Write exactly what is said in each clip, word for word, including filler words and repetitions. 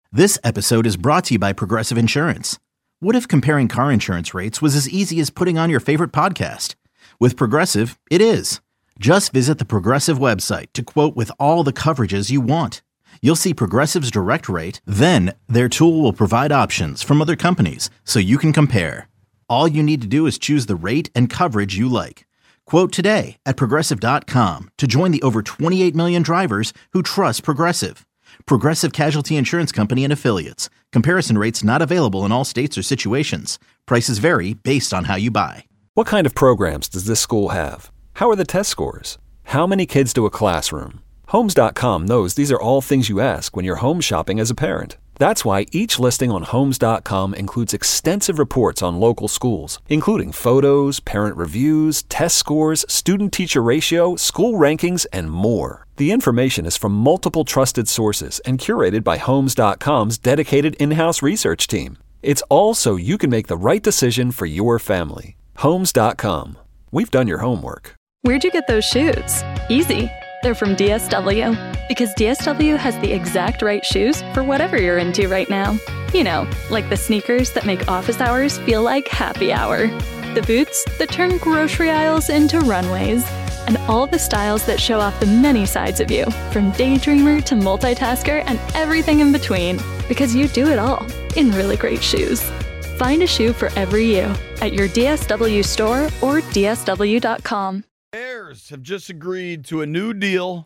This episode is brought to you by Progressive Insurance. What if comparing car insurance rates was as easy as putting on your favorite podcast? With Progressive, it is. Just visit the Progressive website to quote with all the coverages you want. You'll see Progressive's direct rate, then their tool will provide options from other companies so you can compare. All you need to do is choose the rate and coverage you like. Quote today at progressive dot com to join the over twenty-eight million drivers who trust Progressive. Progressive Casualty Insurance Company and Affiliates. Comparison rates not available in all states or situations. Prices vary based on how you buy. What kind of programs does this school have? How are the test scores? How many kids do a classroom? Homes dot com knows these are all things you ask when you're home shopping as a parent. That's why each listing on Homes dot com includes extensive reports on local schools, including photos, parent reviews, test scores, student-teacher ratio, school rankings, and more. The information is from multiple trusted sources and curated by Homes dot com's dedicated in-house research team. It's all so you can make the right decision for your family. Homes dot com. We've done your homework. Where'd you get those shoes? Easy. They're from D S W. Because D S W has the exact right shoes for whatever you're into right now. You know, like the sneakers that make office hours feel like happy hour. The boots that turn grocery aisles into runways. And all the styles that show off the many sides of you, from daydreamer to multitasker and everything in between. Because you do it all in really great shoes. Find a shoe for every you at your D S W store or D S W dot com. Bears have just agreed to a new deal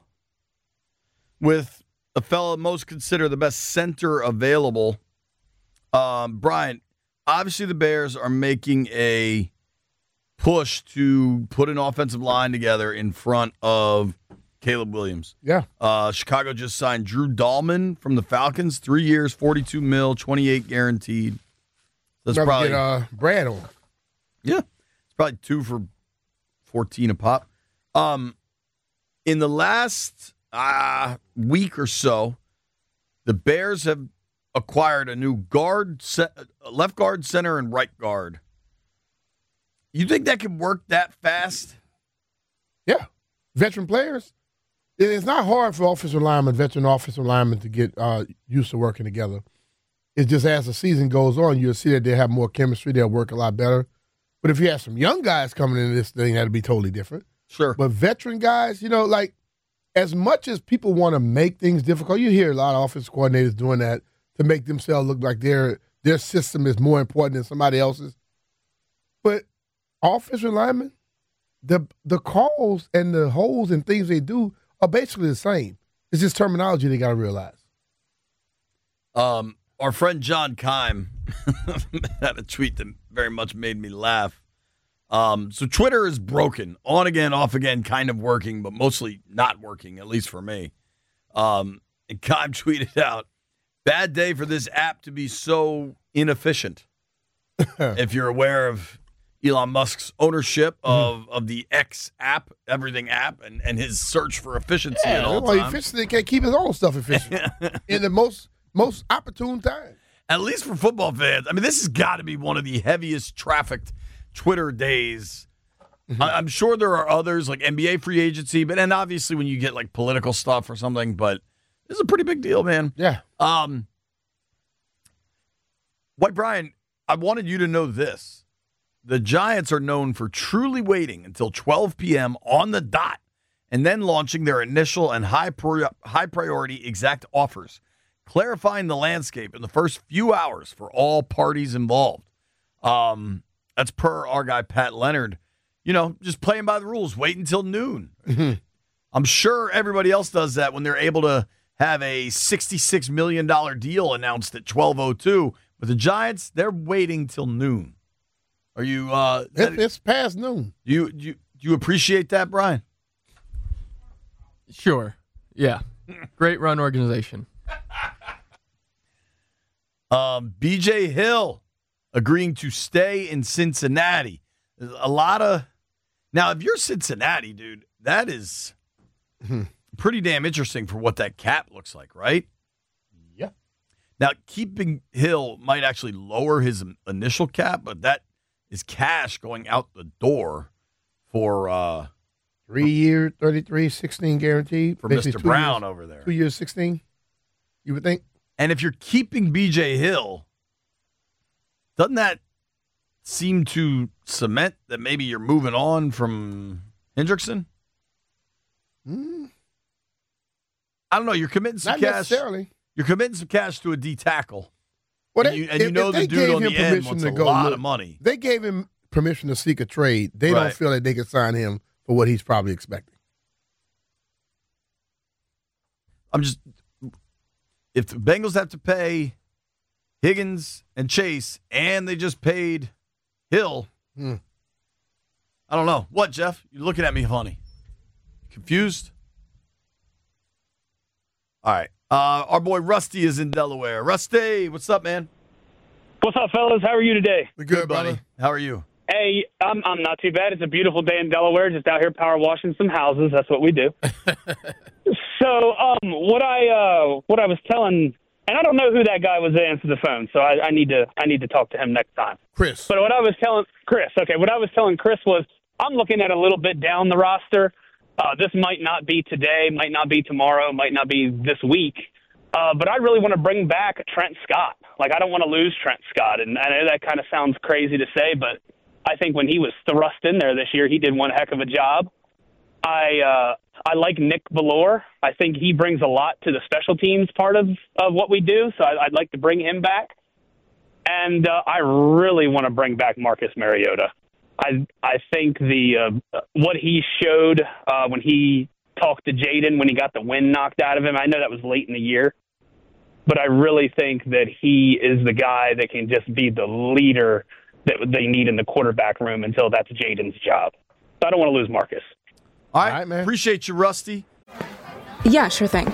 with a fellow most considered the best center available. Um, Brian, obviously the Bears are making a push to put an offensive line together in front of Caleb Williams. Yeah. Uh, Chicago just signed Drew Dahlman from the Falcons, three years, forty-two mil, twenty-eight guaranteed. That's Never probably get uh, Brad on. Yeah, it's probably two for fourteen a pop. Um, in the last uh, week or so, the Bears have acquired a new guard, left guard, center, and right guard. You think that can work that fast? Yeah. Veteran players. It's not hard for offensive linemen, veteran offensive linemen, to get uh, used to working together. It's just as the season goes on, you'll see that they have more chemistry. They'll work a lot better. But if you have some young guys coming into this thing, that'd be totally different. Sure. But veteran guys, you know, like, as much as people want to make things difficult, you hear a lot of offensive coordinators doing that to make themselves look like their their system is more important than somebody else's. But offensive linemen, the the calls and the holes and things they do are basically the same. It's just terminology they got to realize. Um, our friend John Keim had a tweet that very much made me laugh. Um, so Twitter is broken, on again, off again, kind of working, but mostly not working, at least for me. Um, and Keim tweeted out, "Bad day for this app to be so inefficient." If you're aware of Elon Musk's ownership of, mm-hmm. of the X app, everything app, and, and his search for efficiency yeah, at all well, times. Efficiency can't keep his own stuff efficient in the most most opportune time. At least for football fans. I mean, this has got to be one of the heaviest trafficked Twitter days. Mm-hmm. I, I'm sure there are others, like N B A free agency, but and obviously when you get like political stuff or something, but this is a pretty big deal, man. Yeah. Um, White Brian, I wanted you to know this. The Giants are known for truly waiting until twelve p.m. on the dot and then launching their initial and high pri- high priority exact offers, clarifying the landscape in the first few hours for all parties involved. Um, that's per our guy Pat Leonard. You know, just playing by the rules, wait until noon. Mm-hmm. I'm sure everybody else does that when they're able to have a sixty-six million dollars deal announced at twelve oh two. But the Giants, they're waiting till noon. Are you? Uh, it's, that, it's past noon. Do you, do you do you appreciate that, Brian? Sure. Yeah. Great run organization. um, B J Hill agreeing to stay in Cincinnati. There's a lot of now. If you're Cincinnati, dude, that is pretty damn interesting for what that cap looks like, right? Yeah. Now, keeping Hill might actually lower his initial cap, but that is cash going out the door for uh, three year, thirty-three, sixteen guaranteed for Basically Mister Brown years, over there. Two years, sixteen. You would think. And if you're keeping B J Hill, doesn't that seem to cement that maybe you're moving on from Hendrickson? Mm. I don't know. You're committing some Not cash. necessarily. You're committing some cash to a D tackle. Well, and they, you, and you if, know if the they dude gave on him the end permission wants to a go lot look, of money. They gave him permission to seek a trade. They Right. don't feel like they can sign him for what he's probably expecting. I'm just – if the Bengals have to pay Higgins and Chase and they just paid Hill, Hmm. I don't know. What, Jeff? You're looking at me funny. Confused? All right. Uh, our boy Rusty is in Delaware. Rusty, what's up, man? What's up, fellas? How are you today? We're good, buddy. brother. How are you? Hey, I'm I'm not too bad. It's a beautiful day in Delaware. Just out here power washing some houses. That's what we do. so, um, what I uh, what I was telling, and I don't know who that guy was that answered the phone. So I, I need to I need to talk to him next time. Chris. But what I was telling Chris, okay, what I was telling Chris was I'm looking at a little bit down the roster. Uh, this might not be today, might not be tomorrow, might not be this week. Uh, but I really want to bring back Trent Scott. Like, I don't want to lose Trent Scott. And I know that kind of sounds crazy to say, but I think when he was thrust in there this year, he did one heck of a job. I uh, I like Nick Bellore. I think he brings a lot to the special teams part of, of what we do, so I, I'd like to bring him back. And uh, I really want to bring back Marcus Mariota. I I think the uh, what he showed uh, when he talked to Jaden when he got the wind knocked out of him, I know that was late in the year, but I really think that he is the guy that can just be the leader that they need in the quarterback room until that's Jaden's job. So I don't want to lose Marcus. All right, All right, man. Appreciate you, Rusty. Yeah, sure thing.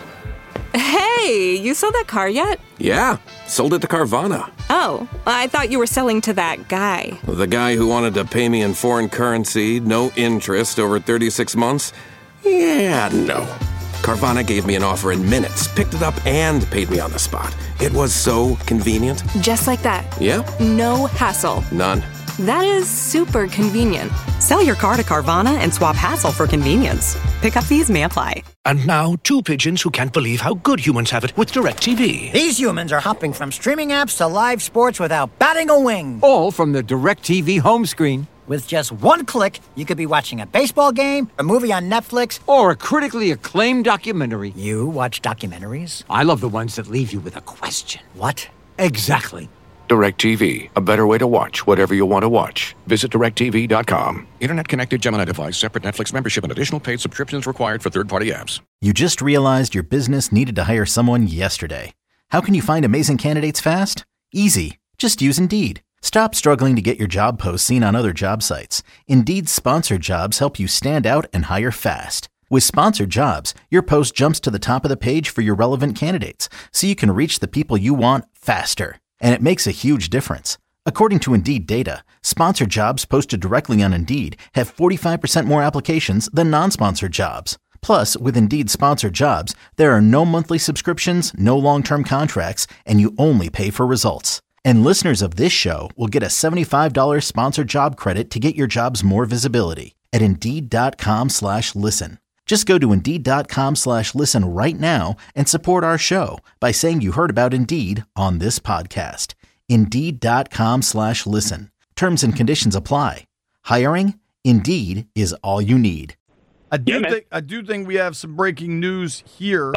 Hey, you sold that car yet? Yeah, sold it to Carvana. Oh, I thought you were selling to that guy. The guy who wanted to pay me in foreign currency, no interest, over thirty-six months? Yeah, no. Carvana gave me an offer in minutes, picked it up, and paid me on the spot. It was so convenient. Just like that. Yeah, No hassle. none. That is super convenient. Sell your car to Carvana and swap hassle for convenience. Pickup fees may apply. And now, two pigeons who can't believe how good humans have it with DirecTV. These humans are hopping from streaming apps to live sports without batting a wing. All from the DirecTV home screen. With just one click, you could be watching a baseball game, a movie on Netflix, or a critically acclaimed documentary. You watch documentaries? I love the ones that leave you with a question. What? Exactly. DirecTV, a better way to watch whatever you want to watch. Visit direct T V dot com. Internet-connected Gemini device, separate Netflix membership, and additional paid subscriptions required for third-party apps. You just realized your business needed to hire someone yesterday. How can you find amazing candidates fast? Easy. Just use Indeed. Stop struggling to get your job posts seen on other job sites. Indeed's sponsored jobs help you stand out and hire fast. With sponsored jobs, your post jumps to the top of the page for your relevant candidates, so you can reach the people you want faster. And it makes a huge difference. According to Indeed data, sponsored jobs posted directly on Indeed have forty-five percent more applications than non-sponsored jobs. Plus, with Indeed sponsored jobs, there are no monthly subscriptions, no long-term contracts, and you only pay for results. And listeners of this show will get a seventy-five dollars sponsored job credit to get your jobs more visibility at Indeed.com slash listen. Just go to Indeed.com slash listen right now and support our show by saying you heard about Indeed on this podcast. Indeed.com slash listen. Terms and conditions apply. Hiring? Indeed is all you need. I do Yeah, man. think I do think we have some breaking news here.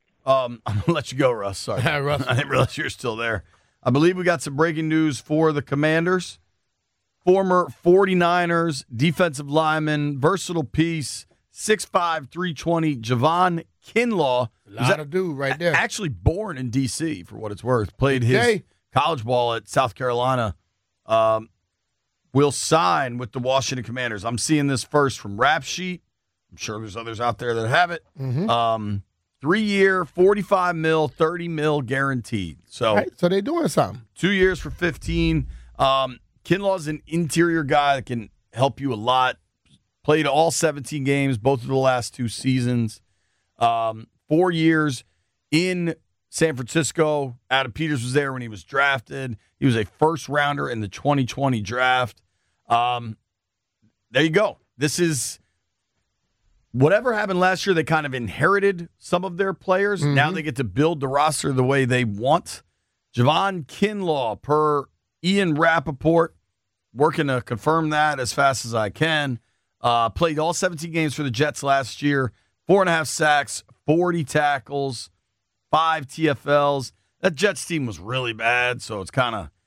Um, I'm gonna let you go, Russ. Sorry, Russ. I didn't realize you were still there. I believe we got some breaking news for the Commanders. Former 49ers defensive lineman, versatile piece, six five, three twenty, Javon Kinlaw. A lot of dude right there. Actually born in D C, for what it's worth. Played his Okay. college ball at South Carolina. Um, will sign with the Washington Commanders. I'm seeing this first from Rap Sheet. I'm sure there's others out there that have it. Mm-hmm. Um, three-year, forty-five mil, thirty mil guaranteed. So Right, so they're doing something. two years for fifteen. Um, Kinlaw's an interior guy that can help you a lot. Played all seventeen games, both of the last two seasons. Um, four years in San Francisco. Adam Peters was there when he was drafted. He was a first rounder in the twenty twenty draft. Um, there you go. This is whatever happened last year, they kind of inherited some of their players. Mm-hmm. Now they get to build the roster the way they want. Javon Kinlaw, per Ian Rappaport, working to confirm that as fast as I can. Uh, played all seventeen games for the Jets last year. Four and a half sacks, forty tackles, five T F Ls. That Jets team was really bad, so it's kind of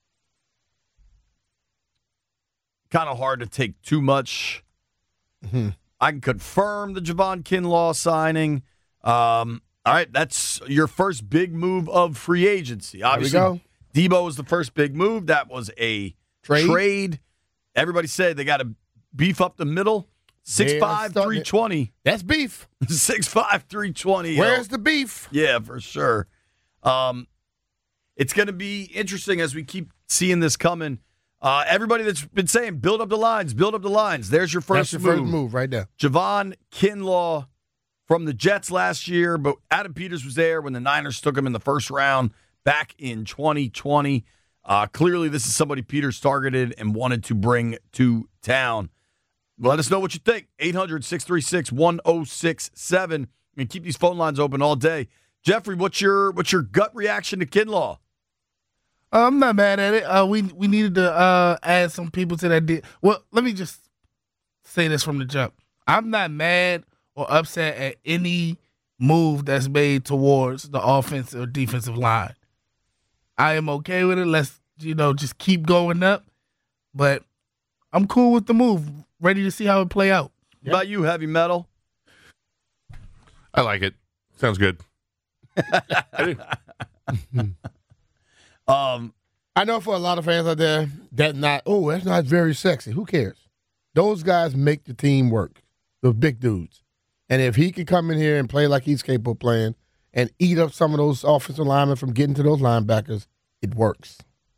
kind of hard to take too much. Mm-hmm. I can confirm the Javon Kinlaw signing. Um, all right, that's your first big move of free agency. Obviously, there we Debo was the first big move. That was a Trade. trade. Everybody said they got to beef up the middle. six five, three twenty. That's beef. six five, three twenty. Where's the beef? Yeah, for sure. Um, it's going to be interesting as we keep seeing this coming. Uh, everybody that's been saying, build up the lines, build up the lines. There's your first That's your move. first move right there. Javon Kinlaw from the Jets last year, but Adam Peters was there when the Niners took him in the first round back in twenty twenty. Uh, clearly, this is somebody Peters targeted and wanted to bring to town. Let us know what you think. eight hundred, six three six, one oh six seven. And keep these phone lines open all day. Jeffrey, what's your what's your gut reaction to Kinlaw? I'm not mad at it. Uh, we we needed to uh, add some people to that deal. Well, let me just say this from the jump. I'm not mad or upset at any move that's made towards the offensive or defensive line. I am okay with it. Let's, you know, just keep going up. But I'm cool with the move. Ready to see how it play out. What about you, Heavy Metal? I like it. Sounds good. um, I know for a lot of fans out there, that's not, oh, that's not very sexy. Who cares? Those guys make the team work, those big dudes. And if he can come in here and play like he's capable of playing and eat up some of those offensive linemen from getting to those linebackers, it works.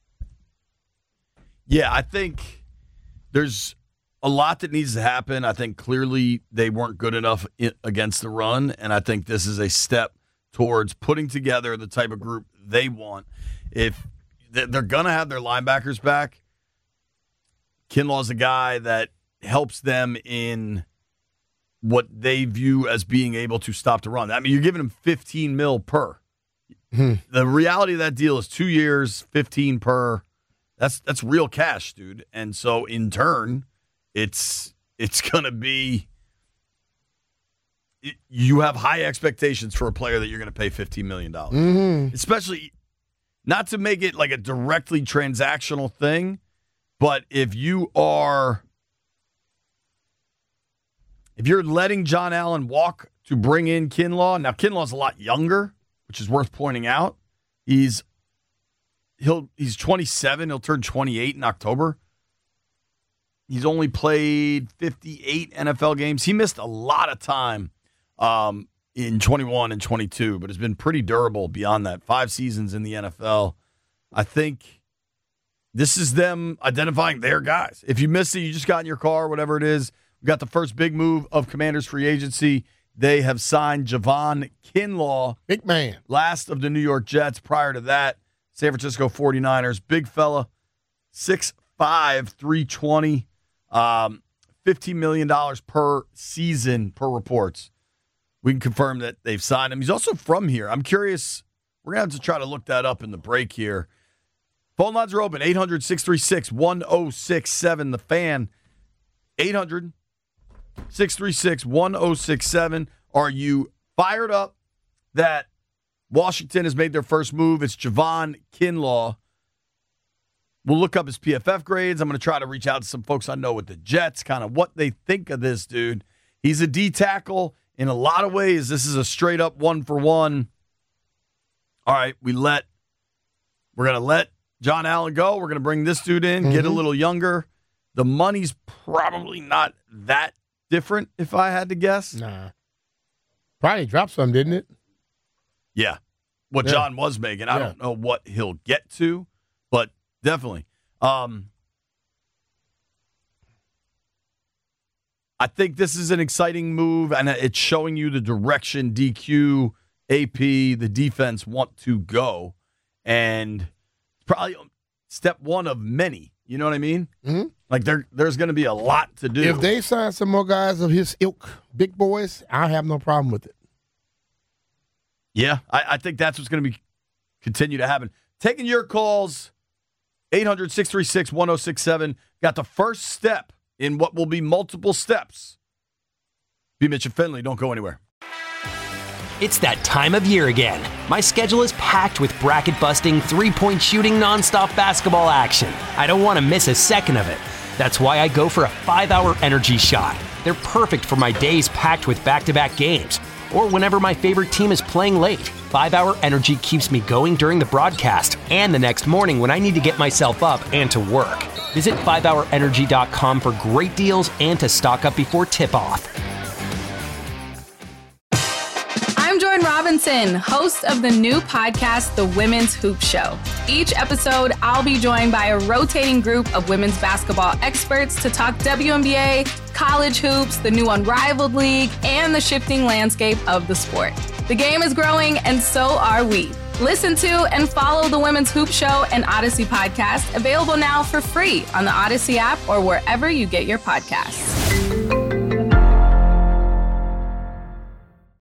Yeah, I think there's a lot that needs to happen. I think clearly they weren't good enough against the run, and I think this is a step towards putting together the type of group they want. If they're going to have their linebackers back, Kinlaw's a guy that helps them in what they view as being able to stop the run. I mean, you're giving them fifteen mil per. Hmm. The reality of that deal is two years, fifteen per. That's that's real cash, dude. And so in turn, it's it's going to be it, you have high expectations for a player that you're going to pay fifteen million dollars. Mm-hmm. Especially not to make it like a directly transactional thing, but if you are if you're letting John Allen walk to bring in Kinlaw, now Kinlaw's a lot younger, which is worth pointing out. He's he'll he's twenty-seven, he'll turn twenty-eight in October. He's only played fifty-eight N F L games. He missed a lot of time um, in twenty-one and twenty-two, but has been pretty durable beyond that. Five seasons in the N F L. I think this is them identifying their guys. If you missed it, you just got in your car, whatever it is. We got the first big move of Commanders free agency. They have signed Javon Kinlaw. Big man. Last of the New York Jets. Prior to that, San Francisco forty-niners. Big fella. six five, three twenty. Um, fifteen million dollars per season per reports. We can confirm that they've signed him. He's also from here. I'm curious. We're going to have to try to look that up in the break here. Phone lines are open. eight hundred, six three six, one oh six seven. The Fan. eight hundred, six three six, one oh six seven. Are you fired up that Washington has made their first move? It's Javon Kinlaw. We'll look up his P F F grades. I'm going to try to reach out to some folks I know with the Jets, kind of what they think of this dude. He's a D tackle. In a lot of ways, this is a straight-up one-for-one. All right, we let, we're going to let John Allen go. We're going to bring this dude in, mm-hmm. get a little younger. The money's probably not that different, if I had to guess. Nah. Probably dropped some, didn't it? Yeah. What yeah. John was making. I yeah. don't know what he'll get to, but definitely. Um, I think this is an exciting move, and it's showing you the direction D Q, A P, the defense want to go. And probably step one of many You know what I mean? Mm-hmm. Like there, there's going to be a lot to do. If they sign some more guys of his ilk, big boys, I have no problem with it. Yeah, I, I think that's what's going to be continue to happen. Taking your calls, eight hundred, six three six, one oh six seven. Got the first step in what will be multiple steps. B. Mitch and Finley, don't go anywhere. It's that time of year again. My schedule is packed with bracket-busting, three-point shooting, nonstop basketball action. I don't want to miss a second of it. That's why I go for a five-hour energy shot. They're perfect for my days packed with back-to-back games, or whenever my favorite team is playing late. five-hour energy keeps me going during the broadcast and the next morning when I need to get myself up and to work. Visit five hour energy dot com for great deals and to stock up before tip-off. I'm Jordan Robinson, host of the new podcast, The Women's Hoop Show. Each episode, I'll be joined by a rotating group of women's basketball experts to talk W N B A, college hoops, the new Unrivaled League, and the shifting landscape of the sport. The game is growing, and so are we. Listen to and follow the Women's Hoop Show and Odyssey podcast, available now for free on the Odyssey app or wherever you get your podcasts.